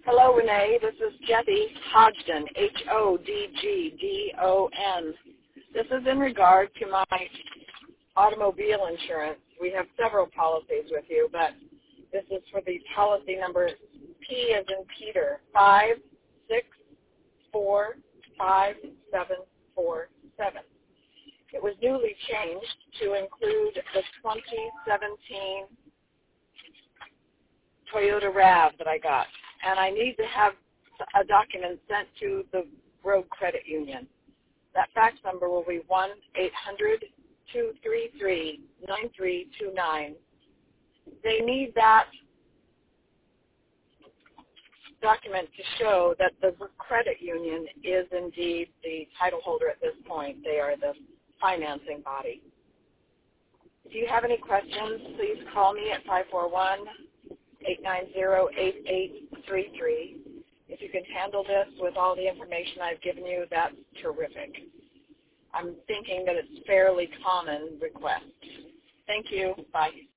Hello, Renee. This is Jesse Hodgdon, Hodgdon. This is in regard to my automobile insurance. We have several policies with you, but this is for the policy number P as in Peter, 5645747. It was newly changed to include the 2017 Toyota RAV that I got. And I need to have a document sent to the Road Credit Union. That fax number will be 1-800-233-9329. They need that document to show that the credit union is indeed the title holder at this point. They are the financing body. If you have any questions, please call me at 541-890-8833. If you can handle this with all the information I've given you, that's terrific. I'm thinking that it's fairly common request. Thank you. Bye.